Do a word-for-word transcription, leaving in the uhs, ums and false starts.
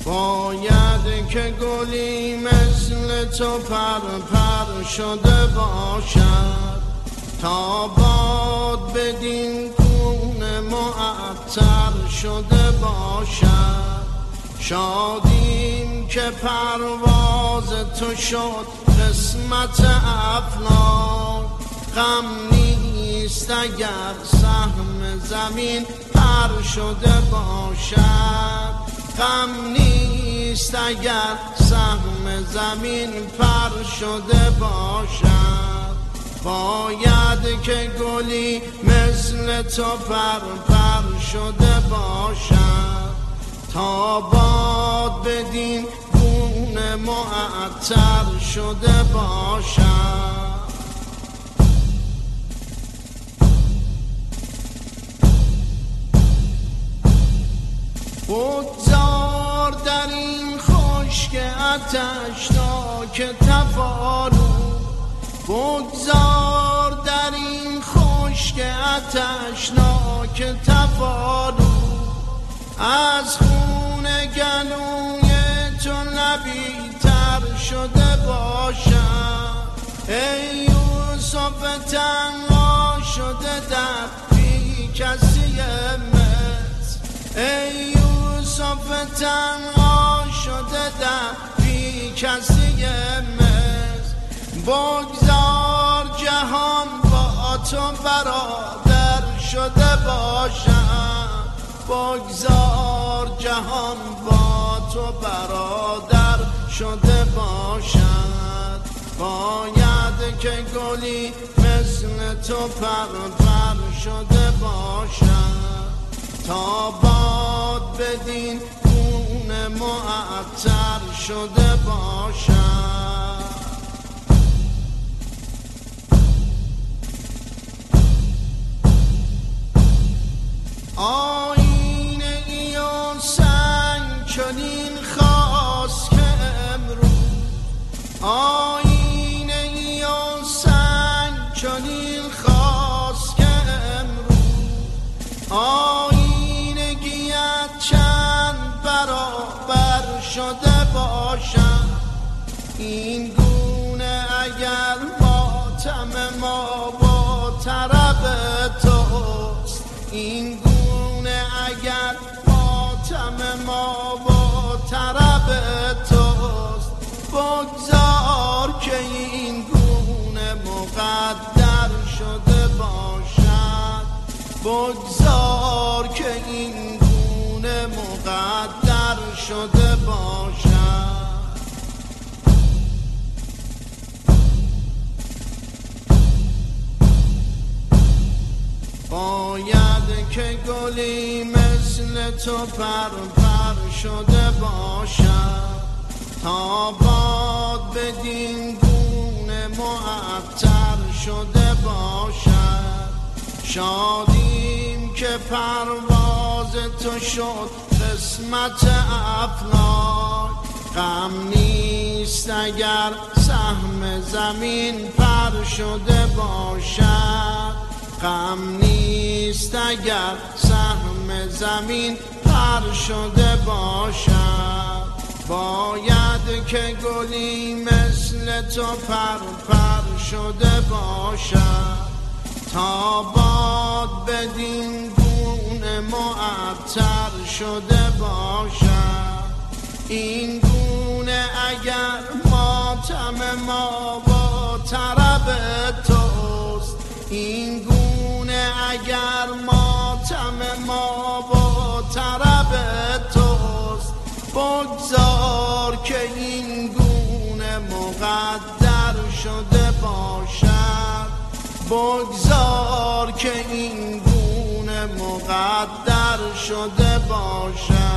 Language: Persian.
باید که گلی مثل تو پر پر شده باشد تا باد بدین گونه معطر شده باشد. شادیم که پرواز تو شد قسمت افلاک، غم نیست اگر سهم زمین پر شده باشد. غم نیست اگر سهم زمین پر شده باشد. باید که گلی مثل تو پر پر شده باشد تا باد بدین گونه معطر شده باشد. بگذار در این خشک آتشناک تفانو، بگذار در این خشک آتشناک تفانو از خون گلوی تو لبی تر شده باشد. ای یوسف تنها شده در بی کسی مصر، ای یوسف تنها شده در بی کسی مصر. بگذار جهان با تو برادر شده باشد، بگذار جهان با تو برادر شده باشد. باید که گلی مثل تو پر پر شده باشد تا باد بدین گونه معطر شده باشد. آینه ای و سنگ چنین خواست که امروز، آینه ای و سنگ چنین خواست که امروز آینگیت چند برابر شده باشد. این گونه اگر ماتم ما با طرب توست، این گونه اگر ماتم ما با طرب توست، بگذار که این گونه مقدر شده باشد، بگذار که این گونه مقدر شده باشد. باید که گلی مثل تو پر پر شده باشد تا باد بدین گونه معطر شده باشد. شادیم که پرواز تو شد قسمت افلاک، غم نیست اگر سهم زمین پر شده باشد. غم نیست اگر سهم زمین پر شده باشد. باید که گلی مثل تو پر پر شده باشد تا باد بدین گونه معطر شده باشد. این گونه اگر ماتم ما با طرب توست، این گونه اگر ماتم ما با طرب توست، بگذار که این گونه مقدر شده باشد، بگذار که این گونه مقدر شده باشد.